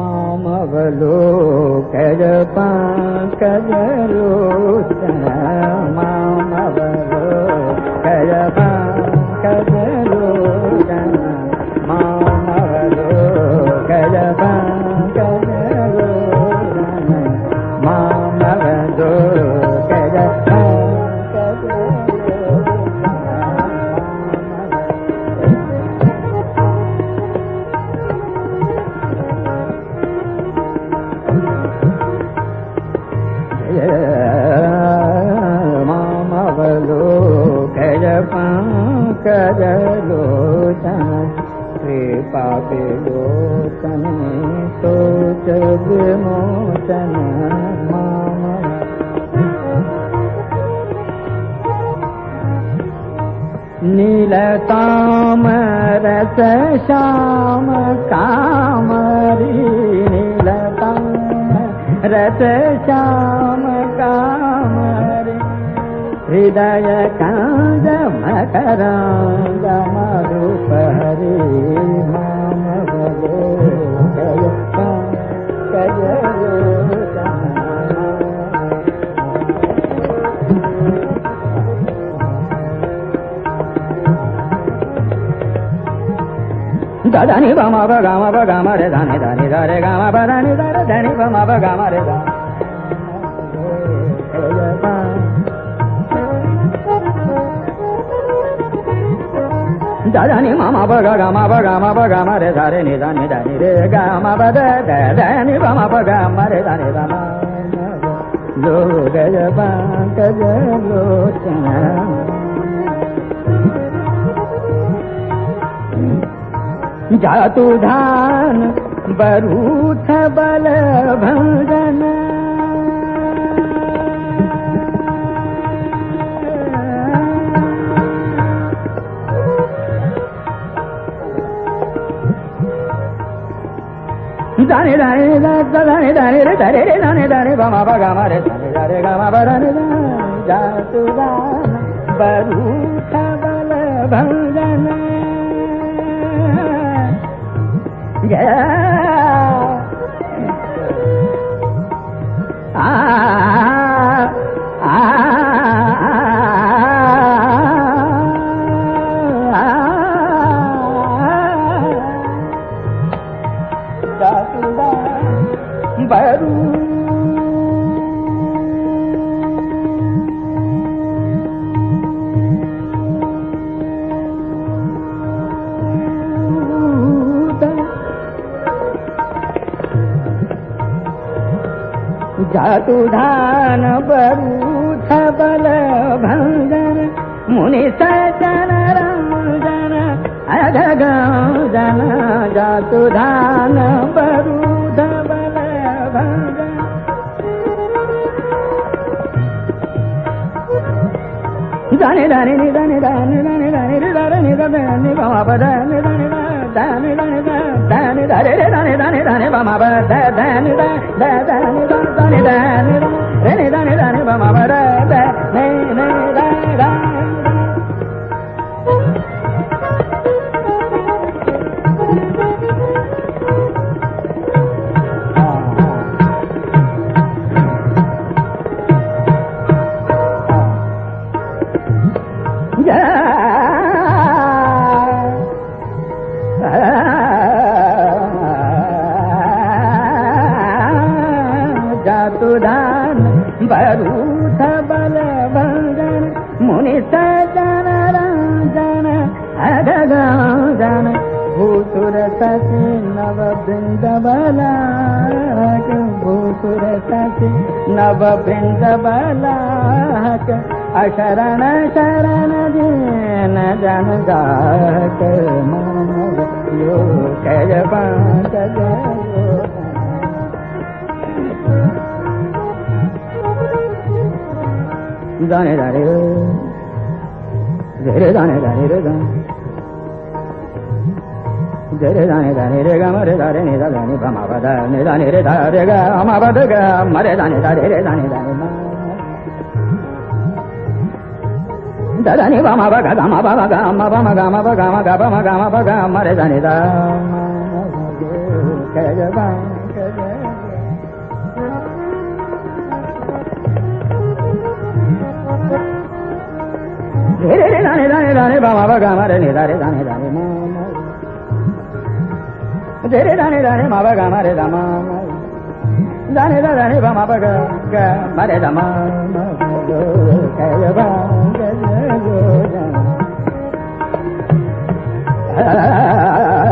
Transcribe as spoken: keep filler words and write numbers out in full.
मामवलोकय पंकजलोचन मामवलोकय पंकजलोचन मामवलोकय पंकजलोचन मामवलोकय पंकजलोचन कृपा विलोचन सोच विमोचन माम नीलताम रस श्याम कामरी नीलताम रस श्याम कामरी हृदय कांज मकरांग मरूप हरि मामवलोकय पंकजलोचन दादानी बमा बगामा बगामा रे दानी दानी दारे गामा बदानी दारे दानी बमा बगामा रे दा दादानी मामा बगा गामा बगामा बगामा रे दारे नि दानी दानी रे गामा बदा दानी बमा बगामा रे दानी दामा लोकय पंकजलोचन जातु धान बरूथ बल भंजन दाने दाने दाने दाने रे दारे रे दाने दाने बमा बगामा रे दाने दारे गामा बदाने जातु धान बरूथ बल भंजन आ आ बरू जातु धान बरूथ बल भंजन मुनि सजन रंजन अधगंजन जातु धान बरूथ बल भंजन दाने दाने नि दाने दाने दाने दाने रे दाने नि दाने बमा बदा नि दाने दाने दाने दाने दाने रे दाने दाने दाने बमा बदा दाने दाने दाने दाने दाने रे नि दाने दाने बमा बदा ने ने दाने दाने जातुधान बरूथ बल भंजन मुनि सजन रंजन अधगंजन भूसुर सखी नव बृंद बलाक भूसुर सखी नव बृंद बलाक अशरण शरण दीन जन जाक मामवलोकय पंकजलोचन दाने दाने रे दाने दाने रे दाने रे दाने दाने रे गा मरे दारे ने दाने बमा बदा ने दाने रे दारे गा अमा बदा गा मरे दाने दारे रे दाने दाने दाने बमा बगा गा मा बमा गा मा बमा गा मा बगा मा गा बमा गा मा बगा मरे दाने दा Kajaba, Dani dani dani bama baga mare ni dani dani dani mama. Dani dani dani ma baga mare dama. Dani dani bama baga ga mare dama. Kaya ba kaya go.